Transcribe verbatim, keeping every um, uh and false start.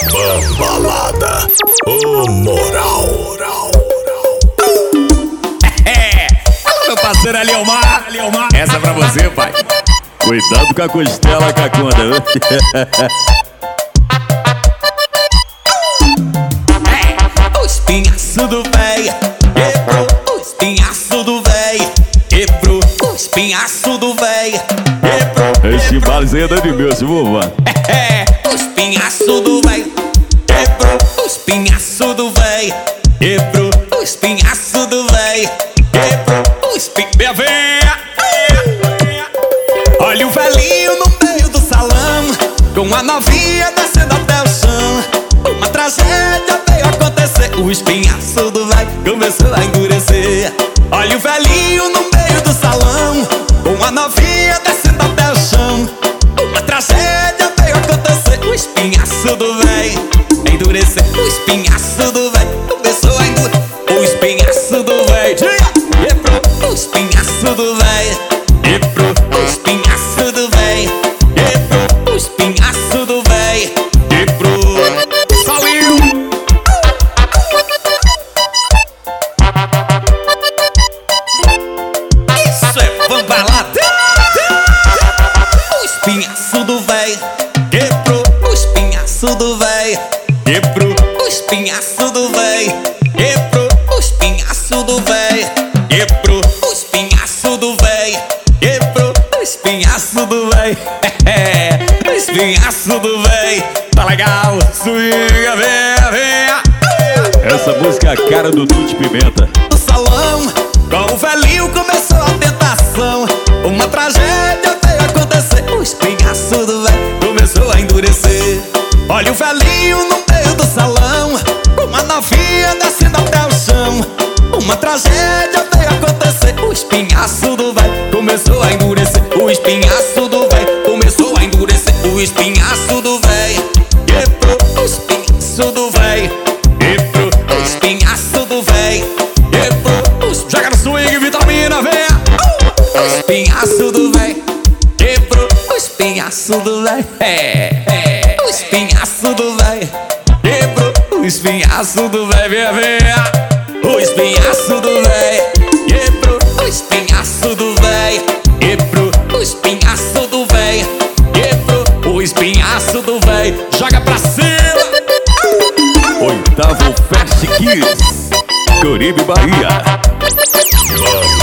Bambalada, o moral. É, alô meu parceiro Aliomar, Aliomar. Essa é pra você, pai. Cuidado com a costela, Cacunda. É, o espinhaço do véi, e o espinhaço do véi, e pro o espinhaço do véi, e pro Esse barzinho é de meu, se vovó. É, o espinhaço do véi, e pro o espinhaço do véi, e pro o espinhaço do véi, e pro o espinhaço do véi. Olha o velhinho no meio do salão, com a novinha descendo até o chão. Uma tragédia veio acontecer, o espinhaço do véi começou a endurecer. Olha o velhinho no meio do salão, com a novinha descendo até o chão. Uma tragédia veio acontecer, o espinhaço do véi endurecer. O espinhaço do véi começou a endurecer. O espinhaço do véi, e pro o espinhaço do véi, e pro o espinhaço do véi, e pro o espinhaço do véi, e pro Salinho. Isso é Bambalada. O espinhaço do véi, e pro o espinhaço do véi, e pro o espinhaço do véi, e pro o espinhaço do véi, e pro o espinhaço do véi, e pro o espinhaço do véi. O espinhaço do véi, tá legal, swinga, venha, venha. Essa música é a cara do Tuti Pimenta. No salão, com o velhinho começou a tentação. Uma tragédia veio acontecer, o espinhaço do véi começou a endurecer. Olha o velhinho no meio do salão, com uma novinha descendo até o chão. Uma tragédia veio acontecer, o espinhaço do véi começou a endurecer. O espinhaço do véi começou a endurecer. O espinhaço do véi, e pro o espinhaço do véi, e pro o espinhaço do véi, e pro o... Joga no swing, vitamina, venha! O espinhaço do véi, e pro o espinhaço do véi. É, é, o espinhaço do véi, e pro o espinhaço do véi, venha, venha! O espinhaço do véi, e pro o espinhaço do véi, e pro o espinhaço do véi, e pro o espinhaço do véi. Joga pra cima! Oitavo Fast Kiss, Coribe, Bahia. Bambalada.